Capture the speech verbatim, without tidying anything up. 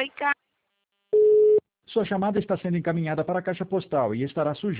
Oi, Ca... Sua chamada está sendo encaminhada para a caixa postal e estará sujeita